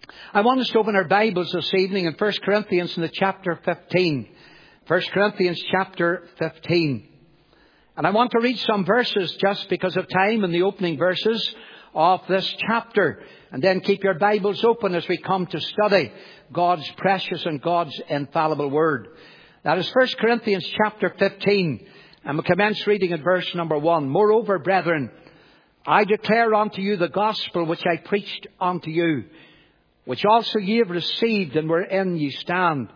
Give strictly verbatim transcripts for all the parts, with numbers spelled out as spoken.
I want us to open our Bibles this evening in First Corinthians in the chapter fifteen. First Corinthians chapter fifteen. And I want to read some verses just because of time in the opening verses of this chapter. And then keep your Bibles open as we come to study God's precious and God's infallible Word. That is First Corinthians chapter fifteen. And we'll commence reading at verse number one. Moreover, brethren, I declare unto you the gospel which I preached unto you, which also ye have received, and wherein ye stand,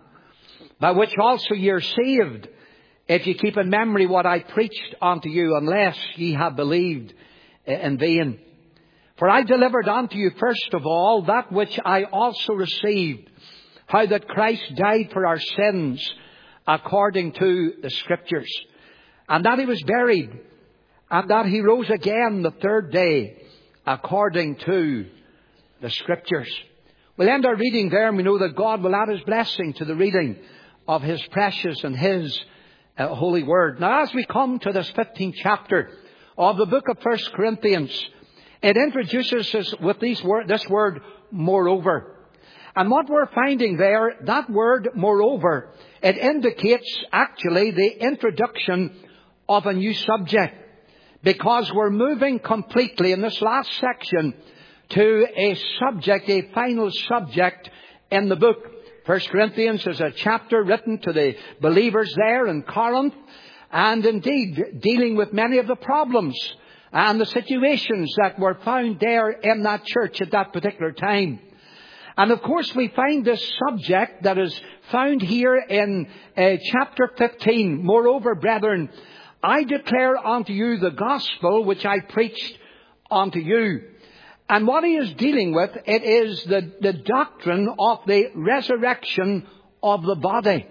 by which also ye are saved, if ye keep in memory what I preached unto you, unless ye have believed in vain. For I delivered unto you first of all that which I also received, how that Christ died for our sins according to the Scriptures, and that he was buried, and that he rose again the third day according to the Scriptures. We'll end our reading there, and we know that God will add His blessing to the reading of His precious and His uh, holy Word. Now, as we come to this fifteenth chapter of the book of First Corinthians, it introduces us with these word, this word, moreover. And what we're finding there, that word, moreover, it indicates actually the introduction of a new subject, because we're moving completely in this last section to a subject, a final subject in the book. First Corinthians is a chapter written to the believers there in Corinth, and indeed dealing with many of the problems and the situations that were found there in that church at that particular time. And of course we find this subject that is found here in uh, chapter fifteen. Moreover, brethren, I declare unto you the gospel which I preached unto you. And what he is dealing with, it is the, the doctrine of the resurrection of the body.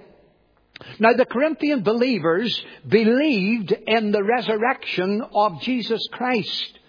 Now, the Corinthian believers believed in the resurrection of Jesus Christ.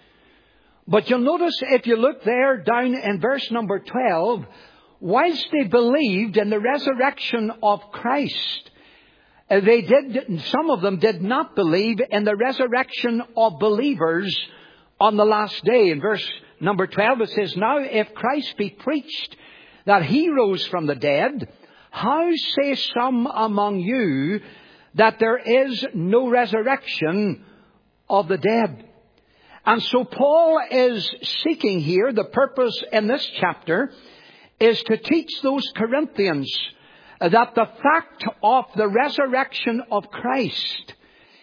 But you'll notice if you look there down in verse number twelve, whilst they believed in the resurrection of Christ, they did, some of them did not believe in the resurrection of believers on the last day. In verse number twelve, it says, Now if Christ be preached that he rose from the dead, how say some among you that there is no resurrection of the dead? And so Paul is seeking here, the purpose in this chapter is to teach those Corinthians that the fact of the resurrection of Christ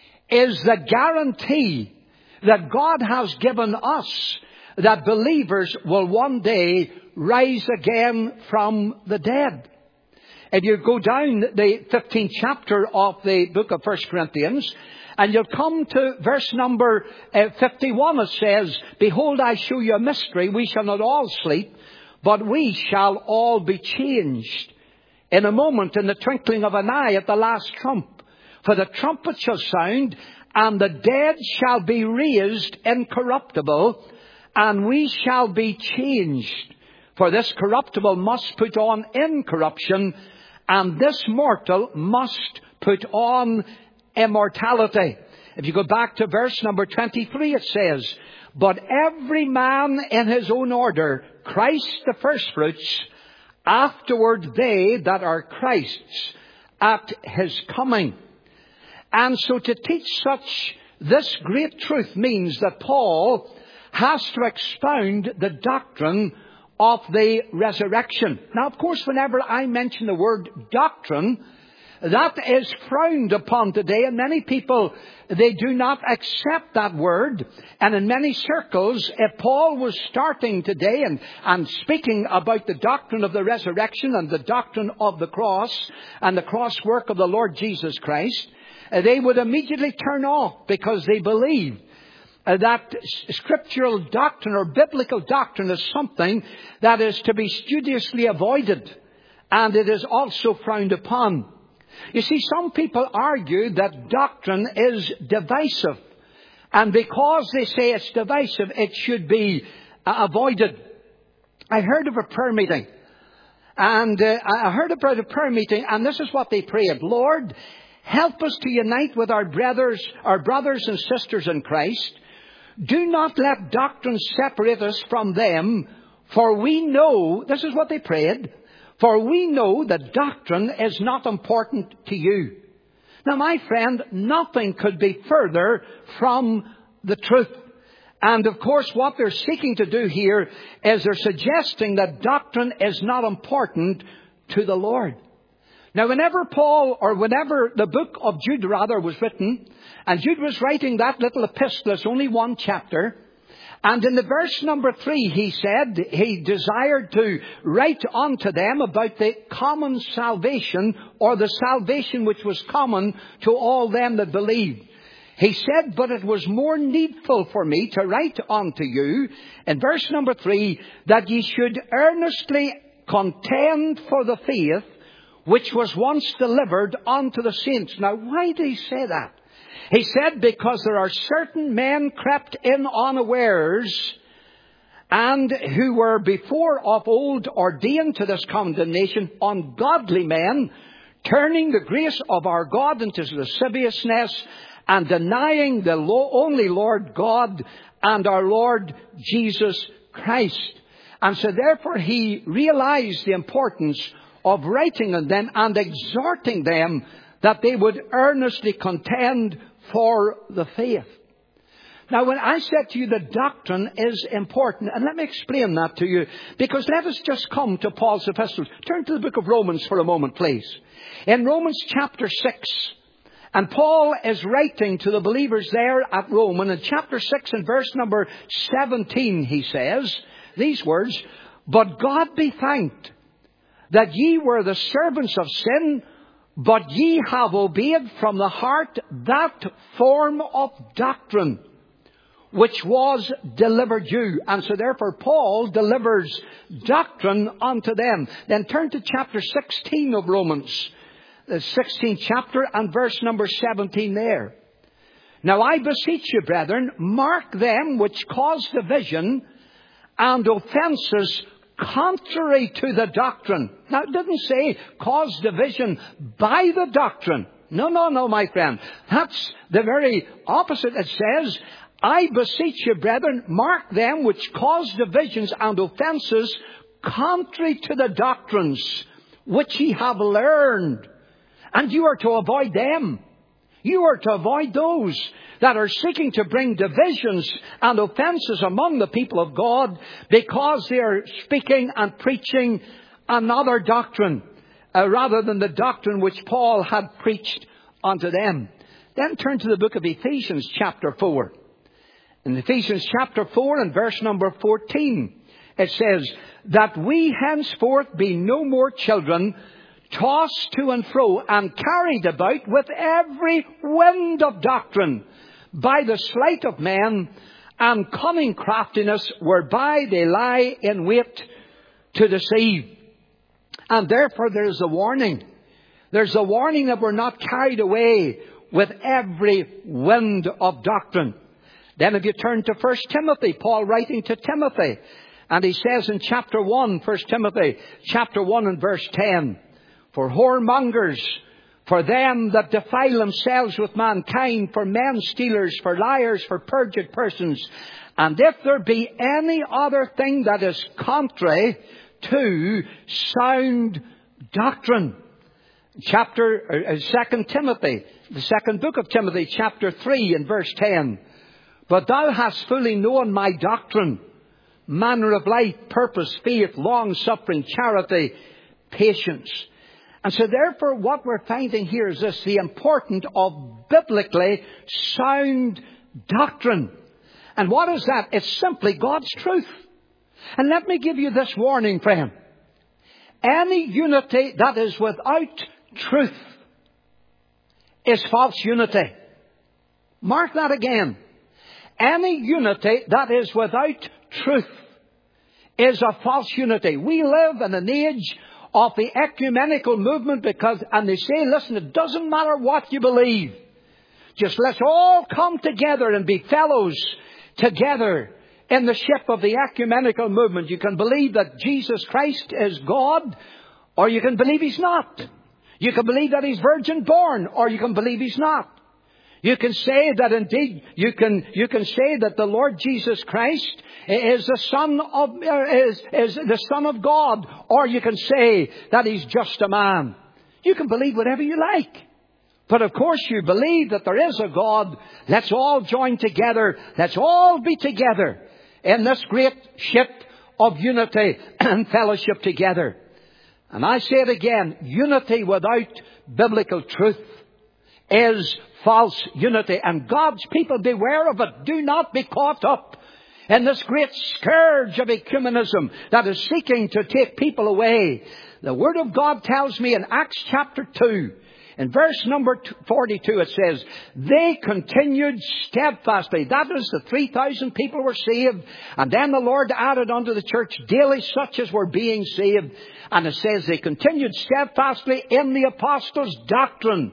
is the guarantee that God has given us that believers will one day rise again from the dead. If you go down the fifteenth chapter of the book of First Corinthians, and you'll come to verse number uh, fifty-one, it says, Behold, I show you a mystery. We shall not all sleep, but we shall all be changed in a moment, in the twinkling of an eye, at the last trump. For the trumpet shall sound, and the dead shall be raised incorruptible, and we shall be changed. For this corruptible must put on incorruption, and this mortal must put on immortality. If you go back to verse number twenty-three, it says, But every man in his own order, Christ the firstfruits, afterward they that are Christ's at his coming. And so to teach such this great truth means that Paul has to expound the doctrine of the resurrection. Now, of course, whenever I mention the word doctrine, that is frowned upon today, and many people, they do not accept that word. And in many circles, if Paul was starting today and, and speaking about the doctrine of the resurrection and the doctrine of the cross and the cross work of the Lord Jesus Christ, they would immediately turn off, because they believe that scriptural doctrine or biblical doctrine is something that is to be studiously avoided, and it is also frowned upon. You see, some people argue that doctrine is divisive, and because they say it's divisive, it should be uh, avoided. I heard of a prayer meeting, and uh, I heard about a prayer meeting, and this is what they prayed. Lord, help us to unite with our brothers, our brothers and sisters in Christ. Do not let doctrine separate us from them, For we know, this is what they prayed, for we know that doctrine is not important to you. Now, my friend, nothing could be further from the truth. And of course, what they're seeking to do here is they're suggesting that doctrine is not important to the Lord. Now, whenever Paul, or whenever the book of Jude rather was written, and Jude was writing that little epistle, it's only one chapter, and in the verse number three, he said he desired to write unto them about the common salvation, or the salvation which was common to all them that believed. He said, but it was more needful for me to write unto you, in verse number three, that ye should earnestly contend for the faith which was once delivered unto the saints. Now, why did he say that? He said, because there are certain men crept in unawares, and who were before of old ordained to this condemnation, ungodly men, turning the grace of our God into lasciviousness, and denying the only Lord God and our Lord Jesus Christ. And so therefore he realized the importance of writing on them and exhorting them that they would earnestly contend for the faith. Now, when I said to you that doctrine is important, and let me explain that to you, because let us just come to Paul's epistles. Turn to the book of Romans for a moment, please. In Romans chapter six, and Paul is writing to the believers there at Rome, and in chapter six and verse number seventeen, he says these words, but God be thanked that ye were the servants of sin, but ye have obeyed from the heart that form of doctrine which was delivered you. And so therefore Paul delivers doctrine unto them. Then turn to chapter sixteen of Romans, the sixteenth chapter and verse number seventeen there. Now I beseech you, brethren, mark them which cause division and offences contrary to the doctrine. Now it didn't say cause division by the doctrine. No, no, no, my friend. That's the very opposite. It says, I beseech you, brethren, mark them which cause divisions and offences contrary to the doctrines which ye have learned. And you are to avoid them. You are to avoid those that are seeking to bring divisions and offences among the people of God, because they are speaking and preaching another doctrine, uh, rather than the doctrine which Paul had preached unto them. Then turn to the book of Ephesians chapter four. In Ephesians chapter four and verse number fourteen, it says, that we henceforth be no more children, tossed to and fro and carried about with every wind of doctrine, by the sleight of men and cunning craftiness, whereby they lie in wait to deceive. And therefore there is a warning. There's a warning that we're not carried away with every wind of doctrine. Then if you turn to First Timothy, Paul writing to Timothy, and he says in chapter one, First Timothy, chapter one and verse ten, for whoremongers, for them that defile themselves with mankind, for men stealers, for liars, for perjured persons, and if there be any other thing that is contrary to sound doctrine. Chapter, uh, Second Timothy, the second book of Timothy, chapter three and verse ten. But thou hast fully known my doctrine, manner of life, purpose, faith, long-suffering, charity, patience. And so therefore what we're finding here is this, the importance of biblically sound doctrine. And what is that? It's simply God's truth. And let me give you this warning, friend. Any unity that is without truth is false unity. Mark that again. Any unity that is without truth is a false unity. We live in an age of the ecumenical movement, because, and they say, listen, it doesn't matter what you believe. Just let's all come together and be fellows together in the ship of the ecumenical movement. You can believe that Jesus Christ is God, or you can believe He's not. You can believe that He's virgin born, or you can believe He's not. You can say that indeed, you can, you can say that the Lord Jesus Christ is the Son of, is, is the Son of God. Or you can say that He's just a man. You can believe whatever you like. But of course you believe that there is a God. Let's all join together. Let's all be together in this great ship of unity and fellowship together. And I say it again, unity without biblical truth is false unity. And God's people, beware of it. Do not be caught up in this great scourge of ecumenism that is seeking to take people away. The Word of God tells me in Acts chapter two, in verse number forty-two, it says, they continued steadfastly. That is, the three thousand people were saved. And then the Lord added unto the church daily such as were being saved. And it says they continued steadfastly in the apostles' doctrine,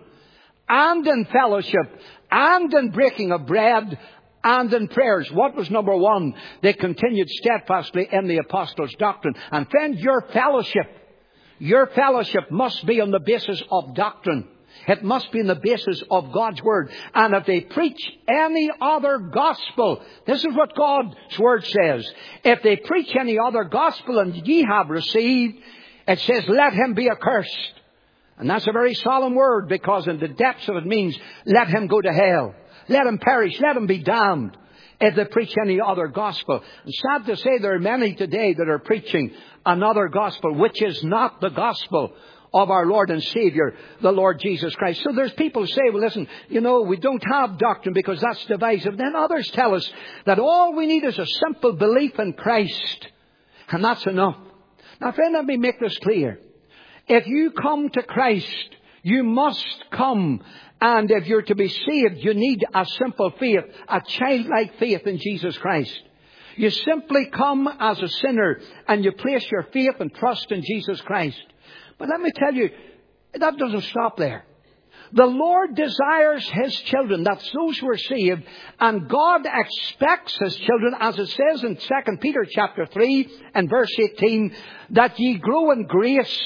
and in fellowship, and in breaking of bread, and in prayers. What was number one? They continued steadfastly in the apostles' doctrine. And friend, your fellowship, your fellowship must be on the basis of doctrine. It must be on the basis of God's Word. And if they preach any other gospel, this is what God's Word says. If they preach any other gospel and ye have received, it says, let him be accursed. And that's a very solemn word, because in the depths of it means, let him go to hell. Let him perish. Let him be damned. If they preach any other gospel. And sad to say, there are many today that are preaching another gospel, which is not the gospel of our Lord and Savior, the Lord Jesus Christ. So there's people who say, well, listen, you know, we don't have doctrine because that's divisive. Then others tell us that all we need is a simple belief in Christ. And that's enough. Now, friend, let me make this clear. If you come to Christ, you must come. And if you're to be saved, you need a simple faith, a childlike faith in Jesus Christ. You simply come as a sinner and you place your faith and trust in Jesus Christ. But let me tell you, that doesn't stop there. The Lord desires His children, that's those who are saved, and God expects His children, as it says in Second Peter chapter three and verse eighteen, that ye grow in grace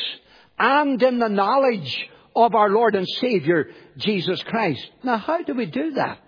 and in the knowledge of our Lord and Savior, Jesus Christ. Now, how do we do that?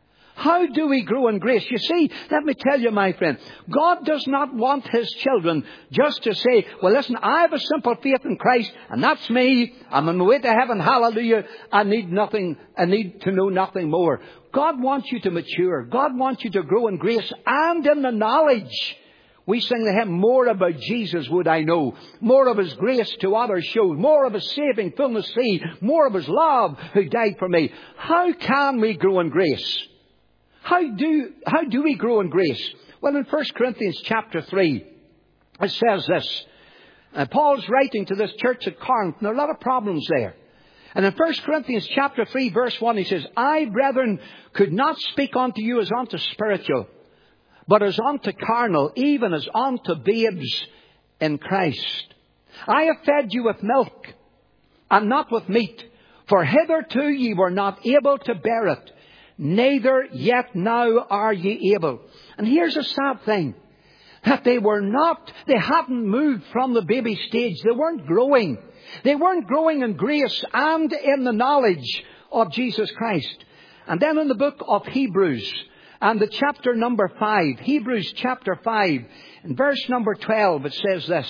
How do we grow in grace? You see, let me tell you, my friend, God does not want His children just to say, well, listen, I have a simple faith in Christ, and that's me. I'm on my way to heaven. Hallelujah. I need nothing. I need to know nothing more. God wants you to mature. God wants you to grow in grace and in the knowledge. We sing the hymn, more about Jesus would I know. More of His grace to others show. More of His saving fullness see. More of His love who died for me. How can we grow in grace? How do, how do we grow in grace? Well, in First Corinthians chapter three, it says this. Uh, Paul's writing to this church at Corinth, and there are a lot of problems there. And in First Corinthians chapter three, verse one, he says, I, brethren, could not speak unto you as unto spiritual, but as unto carnal, even as unto babes in Christ. I have fed you with milk, and not with meat, for hitherto ye were not able to bear it. Neither yet now are ye able. And here's a sad thing. That they were not, they hadn't moved from the baby stage. They weren't growing. They weren't growing in grace and in the knowledge of Jesus Christ. And then in the book of Hebrews, and the chapter number five, Hebrews chapter five, in verse number twelve, it says this.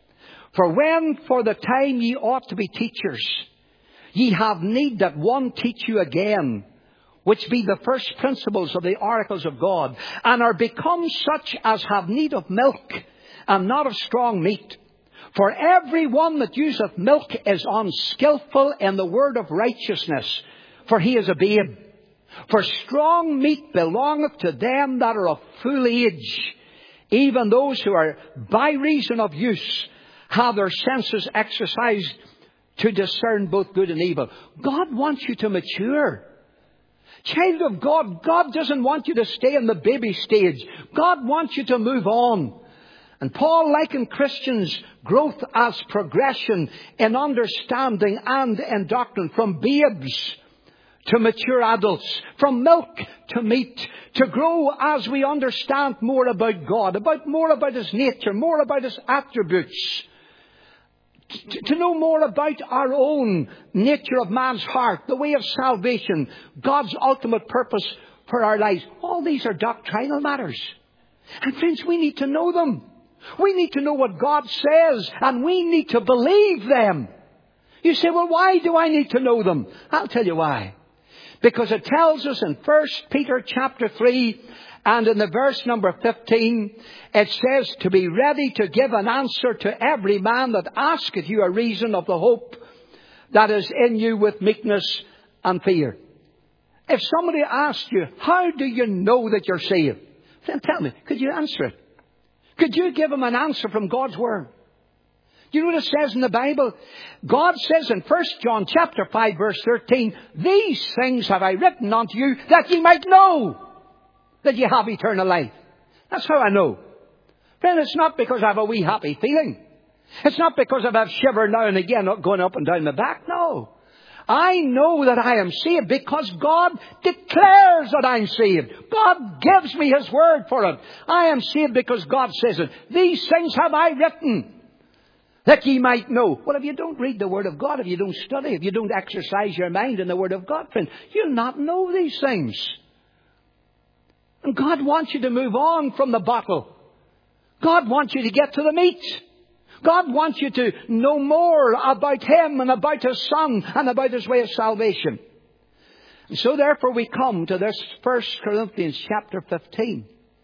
For when for the time ye ought to be teachers, ye have need that one teach you again, which be the first principles of the oracles of God, and are become such as have need of milk, and not of strong meat. For every one that useth milk is unskillful in the word of righteousness, for he is a babe. For strong meat belongeth to them that are of full age, even those who are by reason of use have their senses exercised to discern both good and evil. God wants you to mature. Child of God, God doesn't want you to stay in the baby stage. God wants you to move on. And Paul likened Christians' growth as progression in understanding and in doctrine, from babes to mature adults, from milk to meat, to grow as we understand more about God, about more about His nature, more about His attributes, to, to know more about our own nature of man's heart, the way of salvation, God's ultimate purpose for our lives. All these are doctrinal matters. And friends, we need to know them. We need to know what God says, and we need to believe them. You say, well, why do I need to know them? I'll tell you why. Because it tells us in First Peter chapter three and in the verse number fifteen, it says to be ready to give an answer to every man that asketh you a reason of the hope that is in you with meekness and fear. If somebody asked you, how do you know that you're saved? Then tell me, could you answer it? Could you give him an answer from God's Word? Do you know what it says in the Bible? God says in First John chapter five verse thirteen, these things have I written unto you that ye might know that ye have eternal life. That's how I know. Friend, it's not because I have a wee happy feeling. It's not because I have shiver now and again going up and down my back. No. I know that I am saved because God declares that I'm saved. God gives me His word for it. I am saved because God says it. These things have I written that ye might know. Well, if you don't read the Word of God, if you don't study, if you don't exercise your mind in the Word of God, friend, you'll not know these things. And God wants you to move on from the bottle. God wants you to get to the meat. God wants you to know more about Him and about His Son and about His way of salvation. And so therefore we come to this First Corinthians chapter fifteen.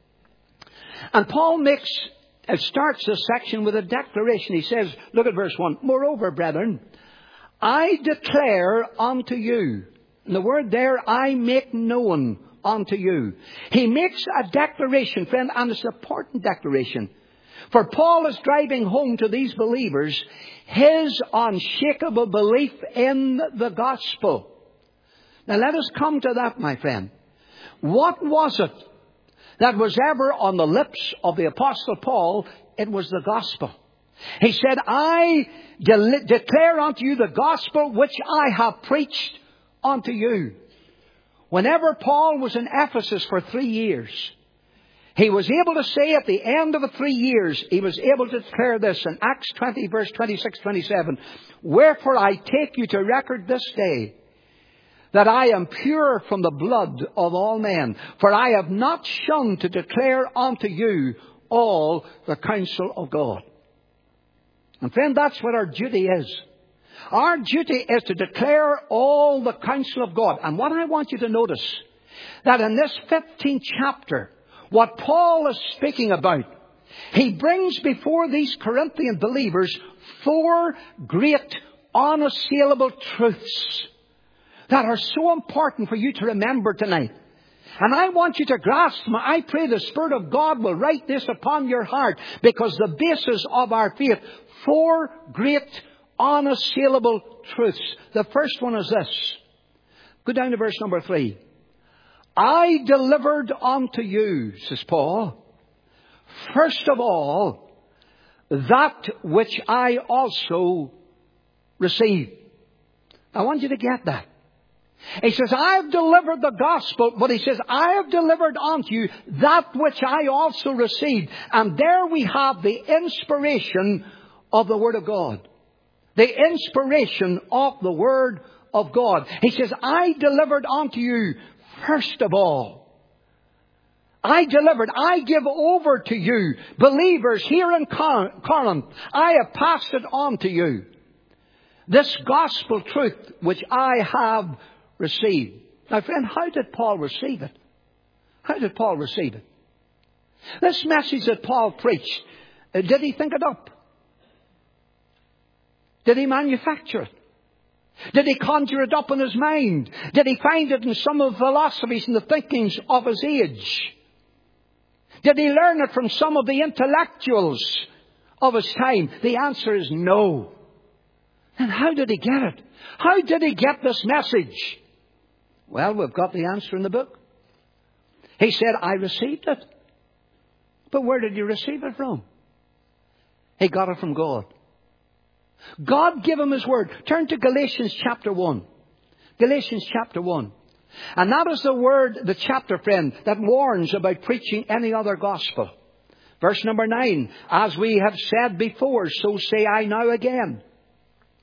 And Paul makes, it starts this section with a declaration. He says, look at verse one. Moreover, brethren, I declare unto you. And the word there, I make known unto you. He makes a declaration, friend, and it's an important declaration. For Paul is driving home to these believers his unshakable belief in the gospel. Now let us come to that, my friend. What was it that was ever on the lips of the Apostle Paul? It was the gospel. He said, I de- declare unto you the gospel which I have preached unto you. Whenever Paul was in Ephesus for three years, he was able to say at the end of the three years, he was able to declare this in Acts twenty, verse twenty-six, twenty-seven. Wherefore I take you to record this day that I am pure from the blood of all men. For I have not shunned to declare unto you all the counsel of God. And friend, that's what our duty is. Our duty is to declare all the counsel of God. And what I want you to notice, that in this fifteenth chapter, what Paul is speaking about, he brings before these Corinthian believers four great unassailable truths that are so important for you to remember tonight. And I want you to grasp them. I pray the Spirit of God will write this upon your heart, because the basis of our faith, four great unassailable truths. The first one is this. Go down to verse number three. I delivered unto you, says Paul, first of all, that which I also received. I want you to get that. He says, I have delivered the gospel, but he says, I have delivered unto you that which I also received. And there we have the inspiration of the Word of God. The inspiration of the Word of God. He says, I delivered unto you first of all. I delivered, I give over to you, believers here in Corinth, I have passed it on to you. This gospel truth which I have received. Now friend, how did Paul receive it? How did Paul receive it? This message that Paul preached, did he think it up? Did he manufacture it? Did he conjure it up in his mind? Did he find it in some of the philosophies and the thinkings of his age? Did he learn it from some of the intellectuals of his time? The answer is no. And how did he get it? How did he get this message? Well, we've got the answer in the book. He said, I received it. But where did he receive it from? He got it from God. God gave him His Word. Turn to Galatians chapter one. Galatians chapter one. And that is the word, the chapter, friend, that warns about preaching any other gospel. Verse number nine. As we have said before, so say I now again.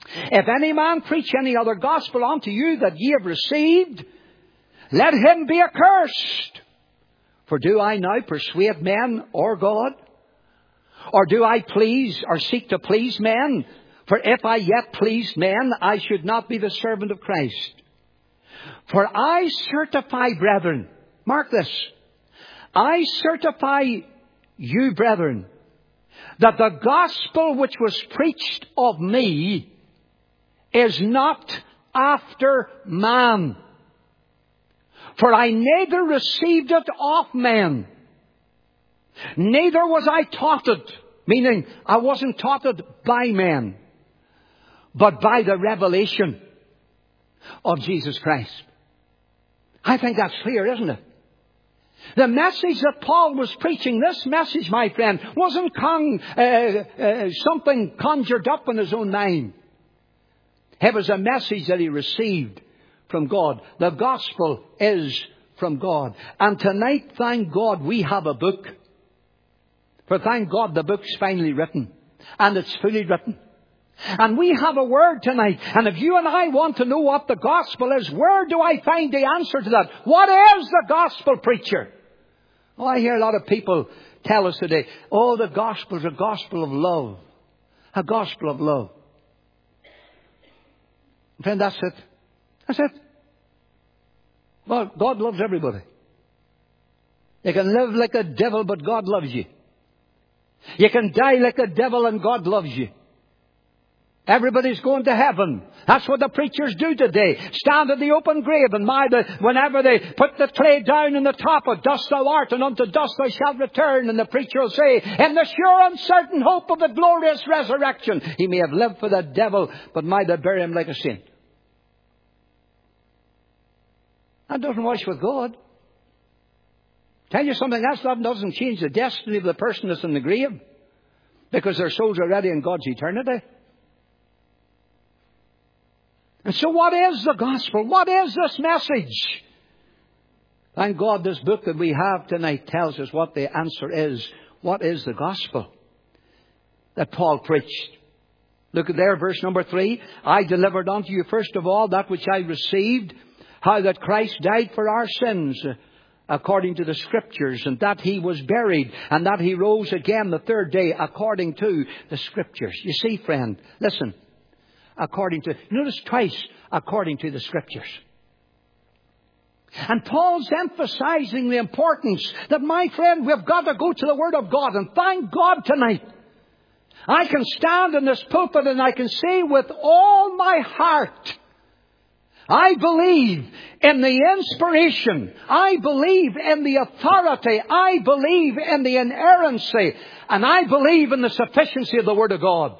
If any man preach any other gospel unto you that ye have received, let him be accursed. For do I now persuade men or God? Or do I please or seek to please men? For if I yet pleased men, I should not be the servant of Christ. For I certify, brethren, mark this, I certify you, brethren, that the gospel which was preached of me is not after man. For I neither received it of men, neither was I taught it, meaning I wasn't taught it by men, but by the revelation of Jesus Christ. I think that's clear, isn't it? The message that Paul was preaching, this message, my friend, wasn't con- uh, uh, something conjured up in his own mind. It was a message that he received from God. The gospel is from God. And tonight, thank God, we have a book. For thank God, the book's finally written. And it's fully written. And we have a word tonight. And if you and I want to know what the gospel is, where do I find the answer to that? What is the gospel, preacher? Oh, I hear a lot of people tell us today, oh, the gospel is a gospel of love. A gospel of love. Friend, that's it. That's it. Well, God loves everybody. You can live like a devil, but God loves you. You can die like a devil and God loves you. Everybody's going to heaven. That's what the preachers do today. Stand at the open grave and my, the, whenever they put the clay down in the top of dust thou art and unto dust thou shalt return. And the preacher will say, in the sure and certain hope of the glorious resurrection. He may have lived for the devil, but my, they bury him like a saint. That doesn't wash with God. Tell you something else, that doesn't change the destiny of the person that's in the grave. Because their souls are already in God's eternity. And so what is the gospel? What is this message? Thank God this book that we have tonight tells us what the answer is. What is the gospel that Paul preached? Look at there, verse number three. I delivered unto you first of all that which I received, how that Christ died for our sins according to the Scriptures, and that He was buried, and that He rose again the third day according to the Scriptures. You see, friend, listen. According to, notice twice, according to the Scriptures. And Paul's emphasizing the importance that, my friend, we've got to go to the Word of God. And thank God tonight, I can stand in this pulpit and I can say with all my heart, I believe in the inspiration. I believe in the authority. I believe in the inerrancy. And I believe in the sufficiency of the Word of God.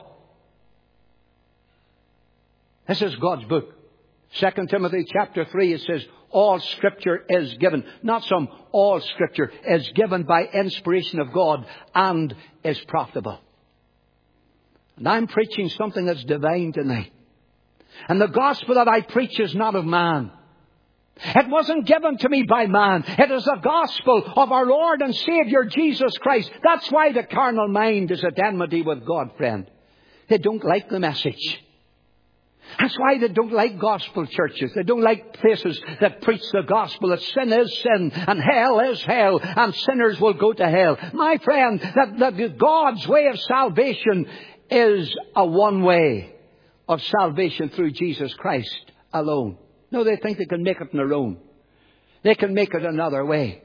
This is God's book. Second Timothy chapter three, it says, all Scripture is given. Not some, all Scripture is given by inspiration of God and is profitable. And I'm preaching something that's divine tonight. And the gospel that I preach is not of man. It wasn't given to me by man. It is the gospel of our Lord and Savior Jesus Christ. That's why the carnal mind is at enmity with God, friend. They don't like the message. That's why they don't like gospel churches. They don't like places that preach the gospel, that sin is sin and hell is hell and sinners will go to hell. My friend, that, that God's way of salvation is a one way of salvation through Jesus Christ alone. No, they think they can make it on their own. They can make it another way.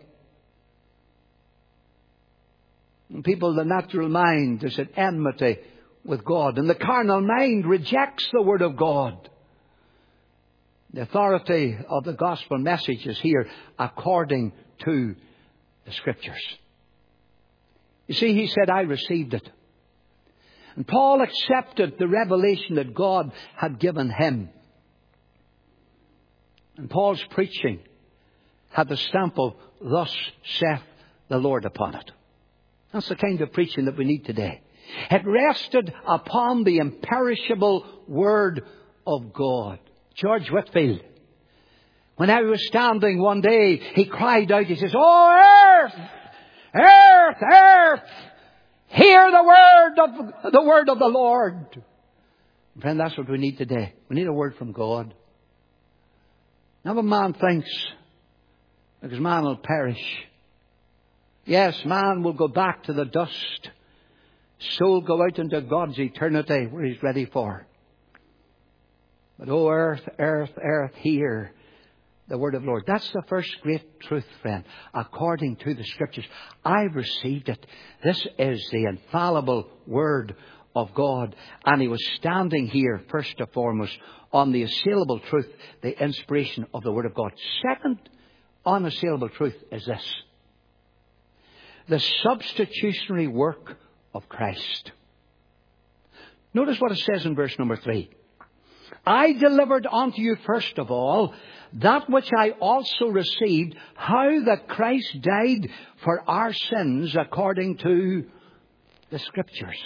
And people, the natural mind is at enmity with God. And the carnal mind rejects the Word of God. The authority of the gospel message is here according to the Scriptures. You see, he said, I received it. And Paul accepted the revelation that God had given him. And Paul's preaching had the stamp of, thus saith the Lord upon it. That's the kind of preaching that we need today. It rested upon the imperishable Word of God. George Whitefield, when I was standing one day, he cried out, he says, oh, earth, earth, earth, hear the word of the word of the Lord. Friend, that's what we need today. We need a word from God. Not what man thinks, because man will perish. Yes, man will go back to the dust. Soul go out into God's eternity where He's ready for. But oh, earth, earth, earth, hear the word of the Lord. That's the first great truth, friend, according to the Scriptures. I've received it. This is the infallible word of God. And He was standing here, first and foremost, on the assailable truth, the inspiration of the Word of God. Second unassailable truth is this: the substitutionary work of Christ. Notice what it says in verse number three. I delivered unto you first of all that which I also received, how that Christ died for our sins according to the Scriptures.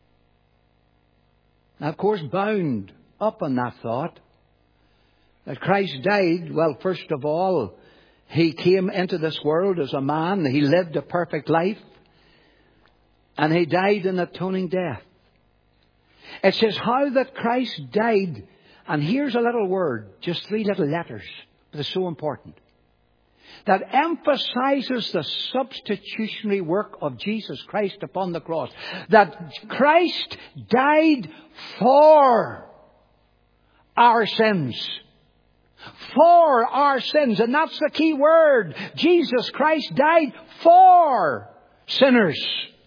Now, of course, bound up on that thought that Christ died, well, first of all, He came into this world as a man. He lived a perfect life. And He died an atoning death. It says how that Christ died. And here's a little word, just three little letters, but it's so important. That emphasizes the substitutionary work of Jesus Christ upon the cross. That Christ died for our sins. For our sins. And that's the key word. Jesus Christ died for sinners.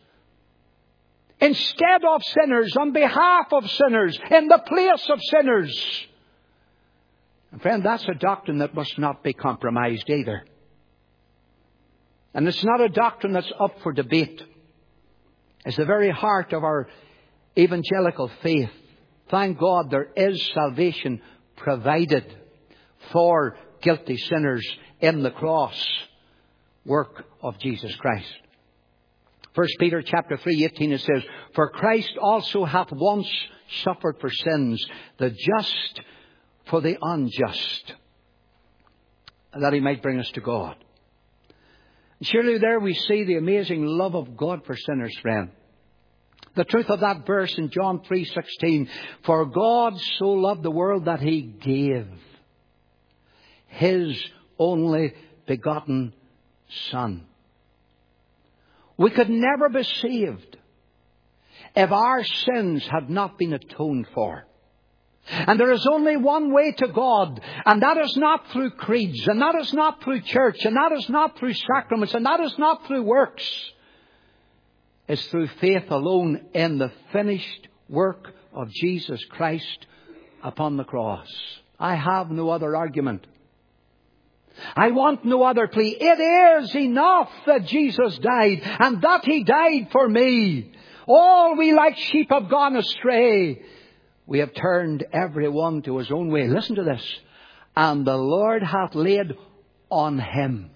Instead of sinners, on behalf of sinners, in the place of sinners. And friend, that's a doctrine that must not be compromised either. And it's not a doctrine that's up for debate. It's the very heart of our evangelical faith. Thank God there is salvation provided for guilty sinners in the cross work of Jesus Christ. First Peter chapter three, eighteen, it says, for Christ also hath once suffered for sins, the just for the unjust, that He might bring us to God. And surely there we see the amazing love of God for sinners, friend. The truth of that verse in John three sixteen, for God so loved the world that He gave His only begotten Son. We could never be saved if our sins had not been atoned for. And there is only one way to God, and that is not through creeds, and that is not through church, and that is not through sacraments, and that is not through works. It's through faith alone in the finished work of Jesus Christ upon the cross. I have no other argument. I want no other plea. It is enough that Jesus died, and that He died for me. All we like sheep have gone astray. We have turned every one to his own way. Listen to this. And the Lord hath laid on Him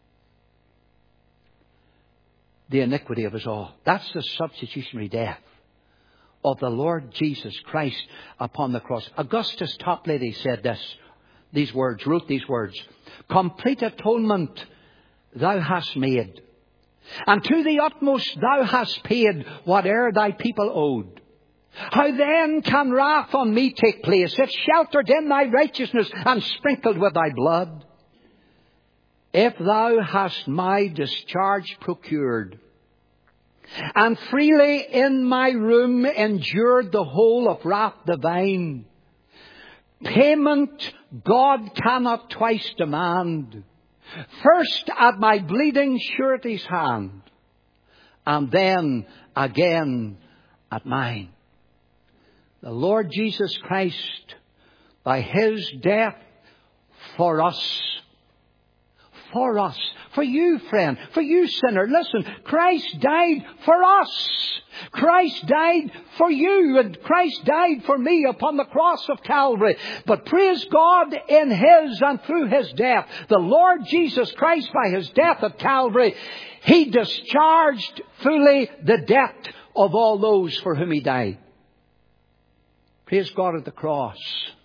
the iniquity of us all. That's the substitutionary death of the Lord Jesus Christ upon the cross. Augustus Toplady said this, these words, wrote these words. Complete atonement Thou hast made, and to the utmost Thou hast paid whate'er Thy people owed. How then can wrath on me take place, if sheltered in Thy righteousness and sprinkled with Thy blood? If Thou hast my discharge procured, and freely in my room endured the whole of wrath divine, payment God cannot twice demand. First at my bleeding surety's hand, and then again at mine. The Lord Jesus Christ, by His death for us, for us, for you, friend, for you, sinner, listen, Christ died for us. Christ died for you, and Christ died for me upon the cross of Calvary. But praise God, in His and through His death, the Lord Jesus Christ, by His death at Calvary, He discharged fully the debt of all those for whom He died. Praise God at the cross.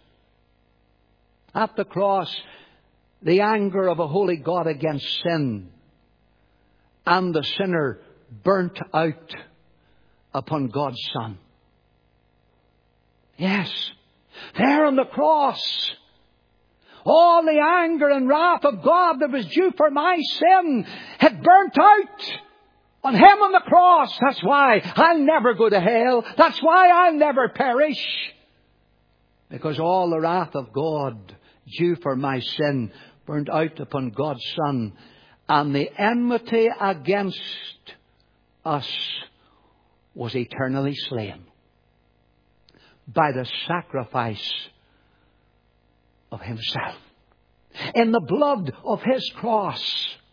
At the cross, the anger of a holy God against sin and the sinner burnt out upon God's Son. Yes, there on the cross, all the anger and wrath of God that was due for my sin had burnt out on Him on the cross. That's why I'll never go to hell. That's why I'll never perish. Because all the wrath of God due for my sin burned out upon God's Son. And the enmity against us was eternally slain by the sacrifice of Himself. In the blood of His cross.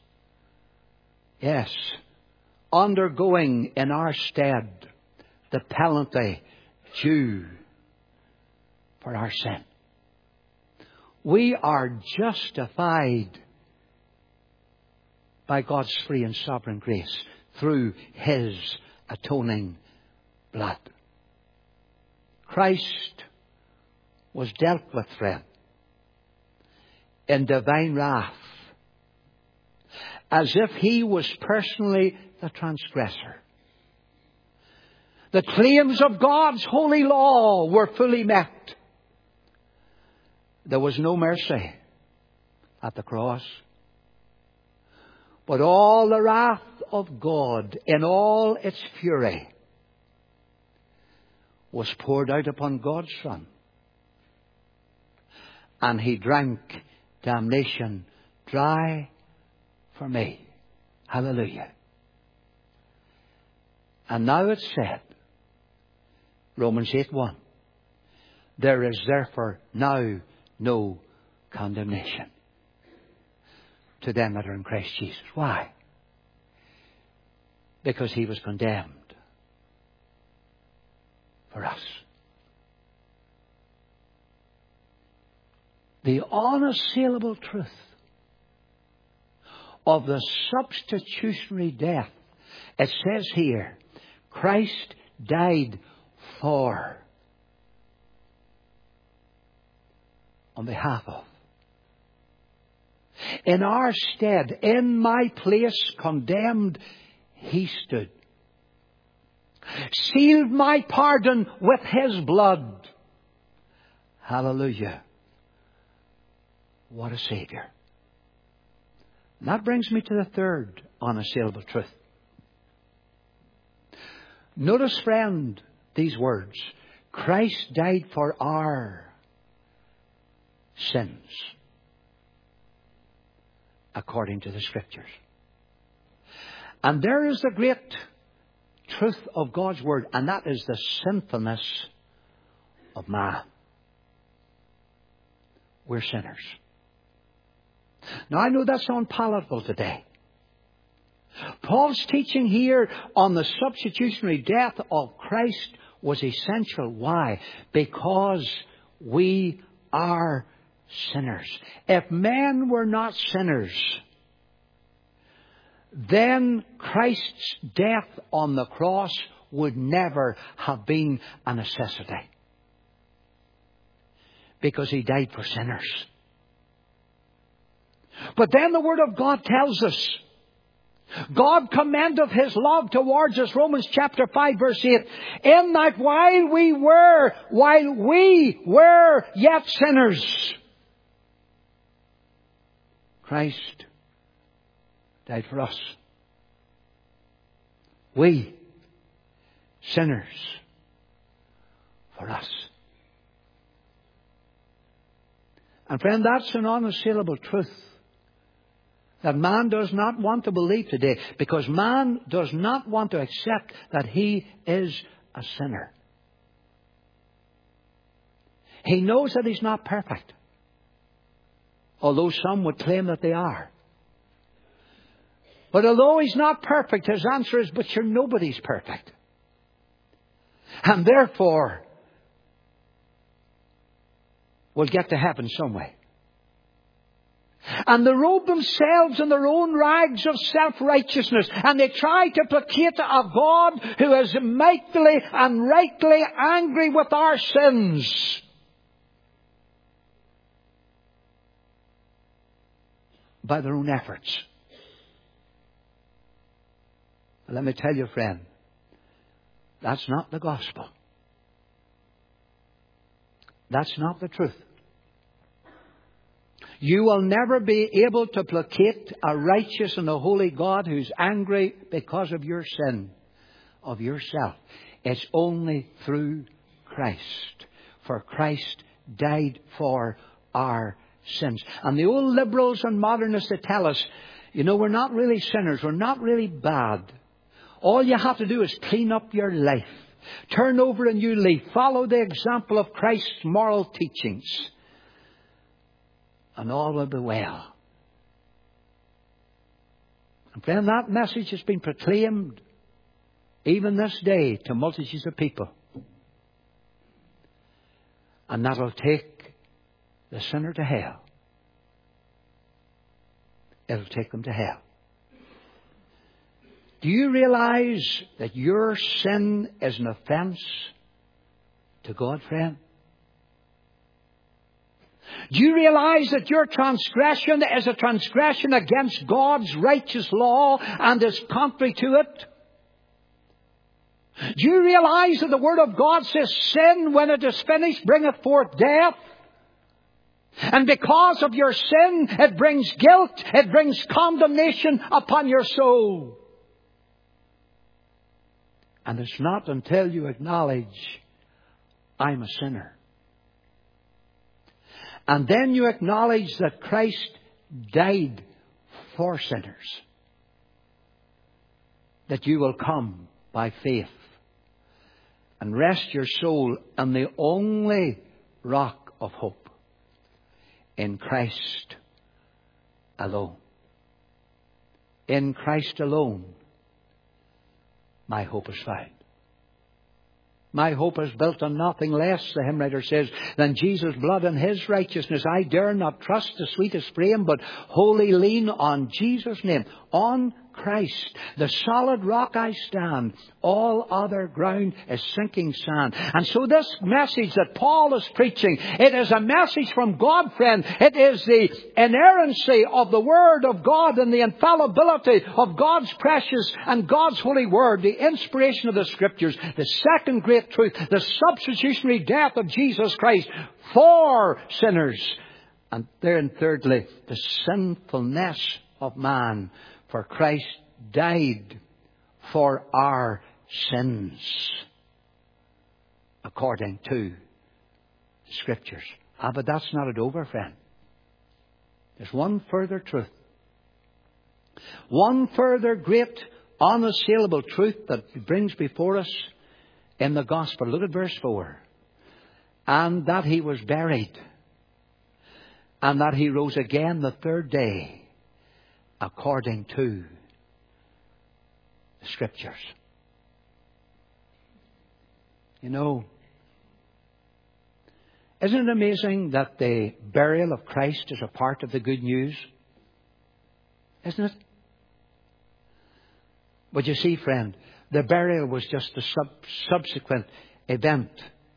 Yes. Undergoing in our stead the penalty due for our sin. We are justified by God's free and sovereign grace through His atoning blood. Christ was dealt with, friend, in divine wrath, as if He was personally the transgressor. The claims of God's holy law were fully met. There was no mercy at the cross. But all the wrath of God in all its fury was poured out upon God's Son. And He drank damnation dry for me. Hallelujah. And now it's said, Romans eight one, there is therefore now no condemnation to them that are in Christ Jesus. Why? Because He was condemned for us. The unassailable truth of the substitutionary death. It says here, Christ died for, on behalf of, in our stead, in my place condemned, He stood. Sealed my pardon with His blood. Hallelujah. What a Saviour. And that brings me to the third unassailable truth. Notice, friend, these words. Christ died for our sins, according to the Scriptures. And there is the great truth of God's Word, and that is the sinfulness of man. We're sinners. Now, I know that's unpalatable today. Paul's teaching here on the substitutionary death of Christ was essential. Why? Because we are sinners. If men were not sinners, then Christ's death on the cross would never have been a necessity. Because He died for sinners. But then the Word of God tells us, God commendeth His love towards us, Romans chapter five verse eight, in that while we were, while we were yet sinners, Christ died for us. We, sinners, for us. And friend, that's an unassailable truth that man does not want to believe today, because man does not want to accept that he is a sinner. He knows that he's not perfect, although some would claim that they are. But although he's not perfect, his answer is, but you're nobody's perfect. And therefore, we'll get to heaven some way. And they robe themselves in their own rags of self-righteousness. And they try to placate a God who is mightily and rightly angry with our sins. By their own efforts. Let me tell you, friend, that's not the gospel. That's not the truth. You will never be able to placate a righteous and a holy God who's angry because of your sin, of yourself. It's only through Christ. For Christ died for our sins. And the old liberals and modernists that tell us, you know, we're not really sinners. We're not really bad. All you have to do is clean up your life. Turn over a new leaf. Follow the example of Christ's moral teachings. And all will be well. And friend, that message has been proclaimed even this day to multitudes of people. And that will take the sinner to hell. It'll take them to hell. Do you realize that your sin is an offense to God, friend? Do you realize that your transgression is a transgression against God's righteous law and is contrary to it? Do you realize that the Word of God says sin, when it is finished, bringeth forth death? And because of your sin, it brings guilt, it brings condemnation upon your soul. And it's not until you acknowledge, I'm a sinner. And then you acknowledge that Christ died for sinners, that you will come by faith and rest your soul on the only rock of hope, in Christ alone. In Christ alone, my hope is found. My hope is built on nothing less, the hymn writer says, than Jesus' blood and His righteousness. I dare not trust the sweetest frame, but wholly lean on Jesus' name. On Christ, the solid rock I stand. All other ground is sinking sand. And so this message that Paul is preaching, it is a message from God, friend. It is the inerrancy of the Word of God and the infallibility of God's precious and God's holy Word. The inspiration of the Scriptures. The second great truth. The substitutionary death of Jesus Christ for sinners. And then thirdly, the sinfulness of man. For Christ died for our sins, according to the Scriptures. Ah, but that's not it over, friend. There's one further truth. One further great, unassailable truth that He brings before us in the Gospel. Look at verse four. And that He was buried, and that He rose again the third day, according to the Scriptures. You know, isn't it amazing that the burial of Christ is a part of the good news? Isn't it? But you see, friend, the burial was just a sub- subsequent event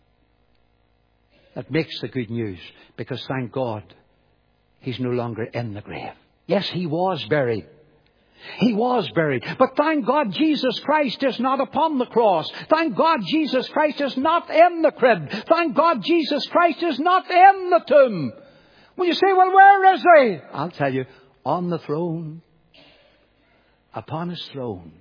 that makes the good news. Because thank God, He's no longer in the grave. Yes, He was buried. He was buried. But thank God Jesus Christ is not upon the cross. Thank God Jesus Christ is not in the crib. Thank God Jesus Christ is not in the tomb. When you say, well, where is He? I'll tell you, on the throne. Upon His throne.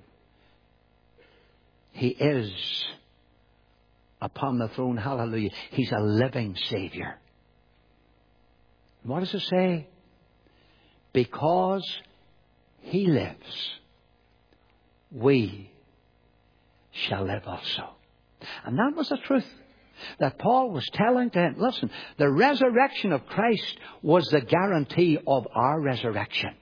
He is upon the throne. Hallelujah. He's a living Savior. What does it say? Because He lives, we shall live also. And that was the truth that Paul was telling to him. Listen, the resurrection of Christ was the guarantee of our resurrection.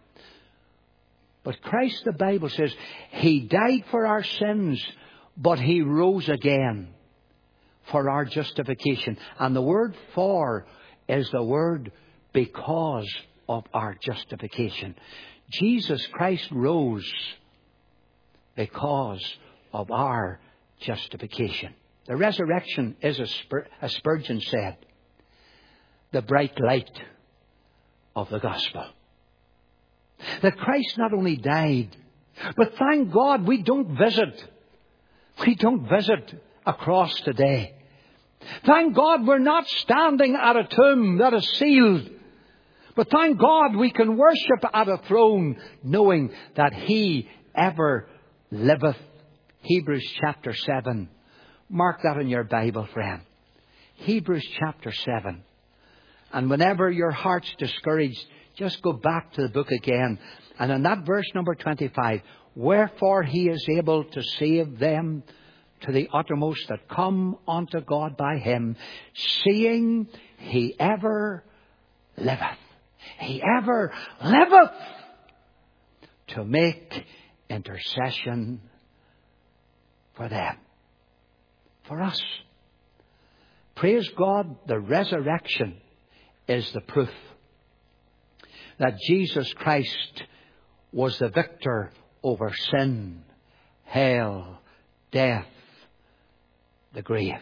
But Christ, the Bible says, He died for our sins, but He rose again for our justification. And the word for is the word because of our justification. Jesus Christ rose because of our justification. The resurrection is, as Spur- as Spurgeon said, the bright light of the gospel. That Christ not only died, but thank God we don't visit. We don't visit a cross today. Thank God we're not standing at a tomb that is sealed. But thank God we can worship at a throne knowing that He ever liveth. Hebrews chapter seven. Mark that in your Bible, friend. Hebrews chapter seven. And whenever your heart's discouraged, just go back to the book again. And in that verse number twenty-five, wherefore He is able to save them to the uttermost that come unto God by Him, seeing He ever liveth. He ever liveth to make intercession for them. For us. Praise God, the resurrection is the proof that Jesus Christ was the victor over sin, hell, death, the grave.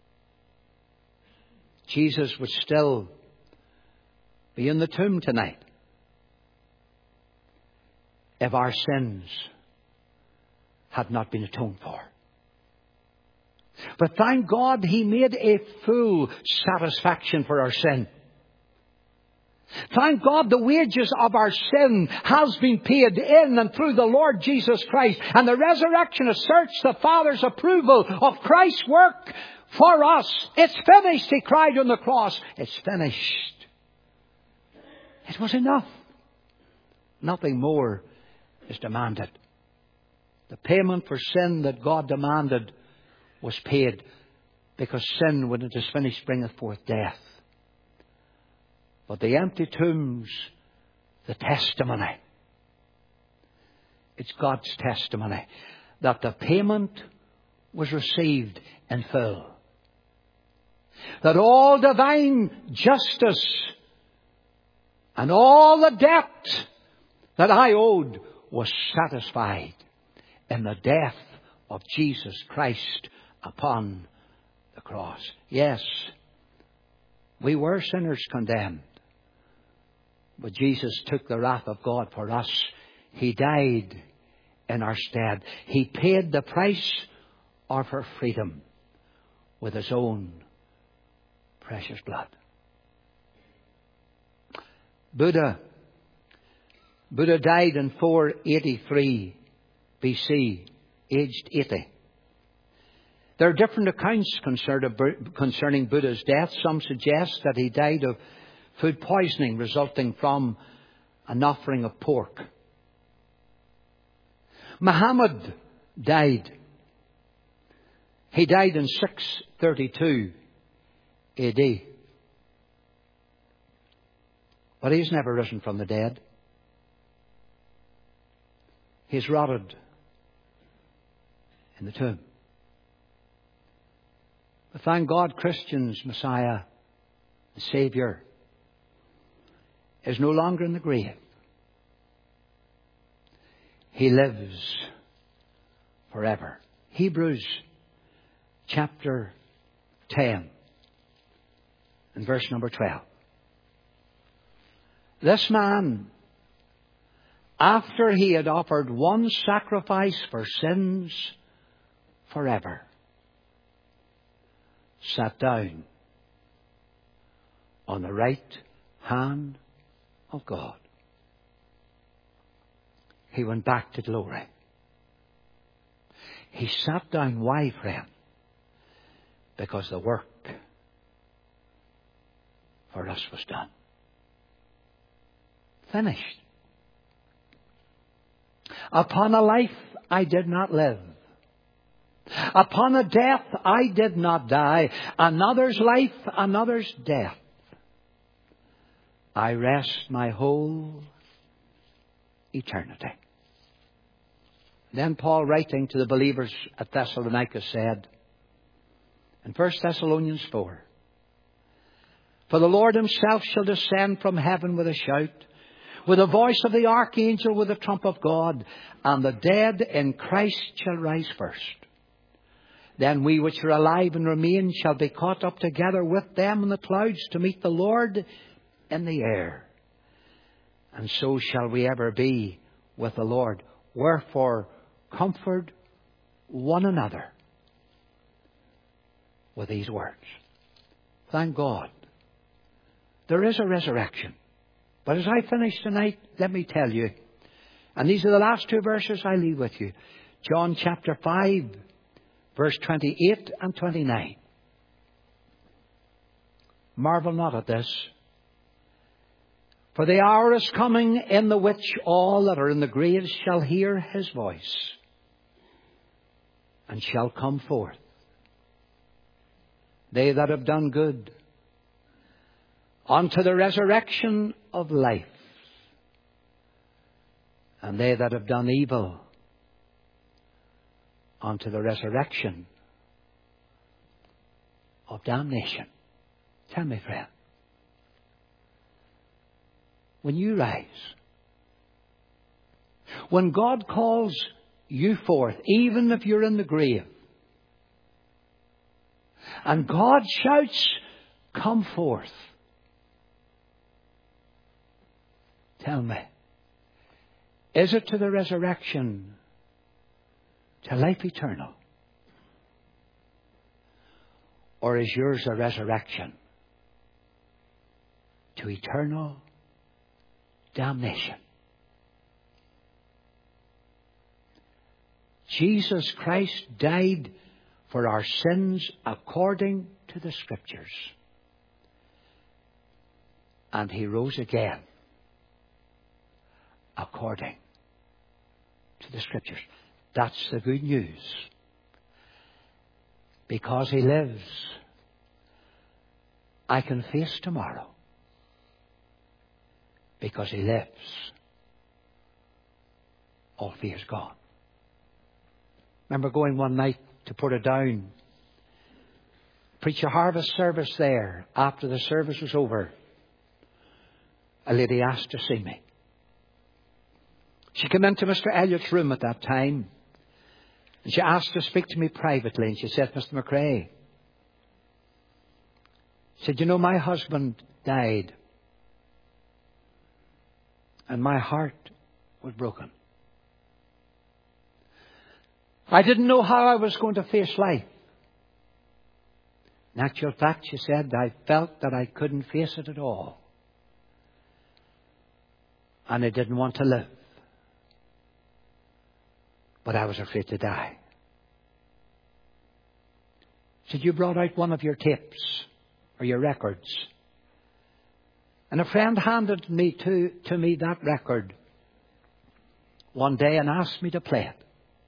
Jesus would still be in the tomb tonight if our sins had not been atoned for. But thank God He made a full satisfaction for our sin. Thank God the wages of our sin has been paid in and through the Lord Jesus Christ. And the resurrection asserts the Father's approval of Christ's work for us. It's finished, He cried on the cross. It's finished. It was enough. Nothing more is demanded. The payment for sin that God demanded was paid, because sin, when it is finished, bringeth forth death. But the empty tombs, the testimony. It's God's testimony that the payment was received in full. That all divine justice and all the debt that I owed was satisfied in the death of Jesus Christ upon the cross. Yes, we were sinners condemned. But Jesus took the wrath of God for us. He died in our stead. He paid the price of our freedom with His own precious blood. Buddha. Buddha died in four eighty-three B C, aged eighty. There are different accounts concerning Buddha's death. Some suggest that he died of food poisoning resulting from an offering of pork. Muhammad died. He died in six thirty-two A D. But he's never risen from the dead. He's rotted in the tomb. But thank God, Christians, Messiah, the Saviour, is no longer in the grave. He lives forever. Hebrews chapter ten and verse number twelve. This man, after he had offered one sacrifice for sins forever, sat down on the right hand of God. He went back to glory. He sat down. Why, friend? Because the work for us was done. Finished. Upon a life I did not live. Upon a death I did not die. Another's life, another's death. I rest my whole eternity. Then Paul, writing to the believers at Thessalonica, said in First Thessalonians four, for the Lord Himself shall descend from heaven with a shout, with the voice of the archangel, with the trump of God, and the dead in Christ shall rise first. Then we which are alive and remain shall be caught up together with them in the clouds to meet the Lord in the air. And so shall we ever be with the Lord. Wherefore, comfort one another with these words. Thank God. There is a resurrection. But as I finish tonight, let me tell you, and these are the last two verses I leave with you. John chapter five, verse twenty-eight and twenty-nine. Marvel not at this. For the hour is coming in the which all that are in the graves shall hear his voice, and shall come forth. They that have done good, unto the resurrection of life, and they that have done evil, unto the resurrection of damnation. Tell me, friend, when you rise, when God calls you forth, even if you're in the grave, and God shouts, come forth, tell me, is it to the resurrection, to life eternal? Or is yours a resurrection to eternal damnation? Jesus Christ died for our sins according to the Scriptures. And He rose again according to the Scriptures. That's the good news. Because He lives, I can face tomorrow. Because He lives, all fear is gone. Remember going one night to Portadown, preach a harvest service there. After the service was over, a lady asked to see me. She came into Mister Elliott's room at that time, and she asked to speak to me privately, and she said, Mister McRae, she said, you know, my husband died, and my heart was broken. I didn't know how I was going to face life. In actual fact, she said, I felt that I couldn't face it at all. And I didn't want to live. But I was afraid to die. She said, you brought out one of your tapes or your records. And a friend handed me to, to me that record one day and asked me to play it.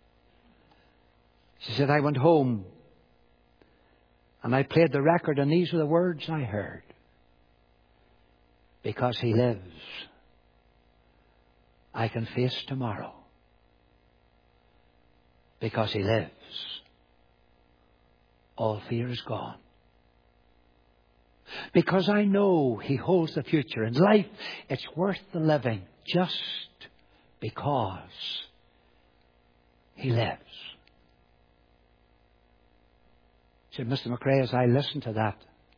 She said, I went home and I played the record, and these were the words I heard. Because He lives, I can face tomorrow. Because He lives, all fear is gone. Because I know He holds the future. In life, it's worth the living just because He lives. Said Mister McRae, as I listened to that,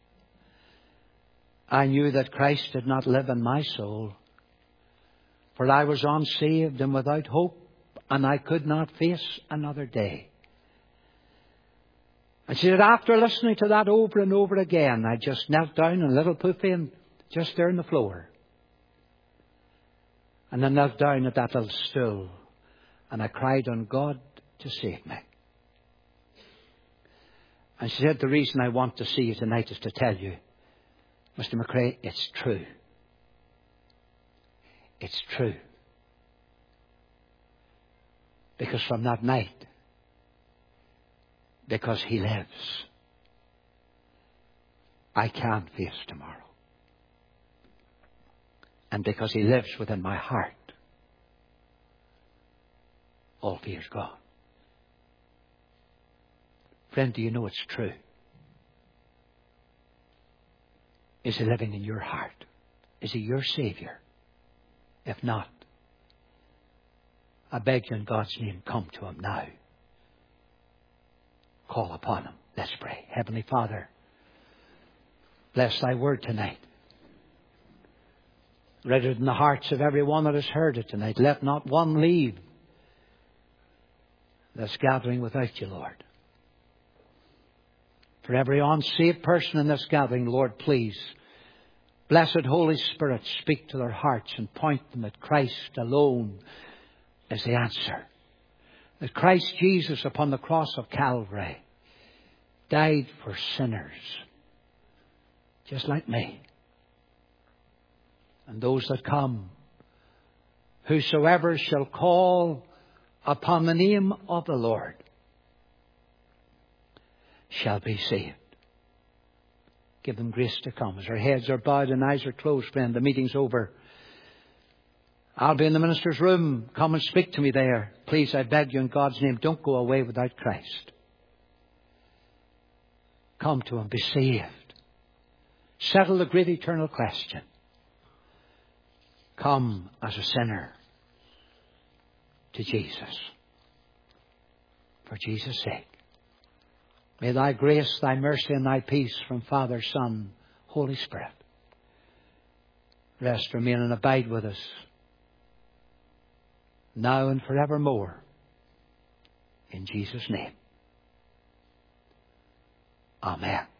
I knew that Christ did not live in my soul, for I was unsaved and without hope, and I could not face another day. And she said, after listening to that over and over again, I just knelt down in a little puffy and just there on the floor. And I knelt down at that little stool, and I cried on God to save me. And she said, the reason I want to see you tonight is to tell you, Mister McRae, it's true. It's true. Because from that night, because He lives, I can face tomorrow. And because He lives within my heart, all fear is gone. Friend, do you know it's true? Is He living in your heart? Is He your Savior? If not, I beg you in God's name, come to Him now. Call upon Him. Let's pray. Heavenly Father, bless Thy word tonight. Read it in the hearts of every one that has heard it tonight. Let not one leave this gathering without You, Lord. For every unsaved person in this gathering, Lord, please, blessed Holy Spirit, speak to their hearts and point them that Christ alone is the answer. That Christ Jesus upon the cross of Calvary died for sinners, just like me. And those that come, whosoever shall call upon the name of the Lord shall be saved. Give them grace to come. As our heads are bowed and eyes are closed, friend, the meeting's over. I'll be in the minister's room. Come and speak to me there. Please, I beg you in God's name, don't go away without Christ. Come to Him. Be saved. Settle the great eternal question. Come as a sinner to Jesus. For Jesus' sake. May Thy grace, Thy mercy, and Thy peace from Father, Son, Holy Spirit rest, remain, and abide with us now and forevermore. In Jesus' name. Amen.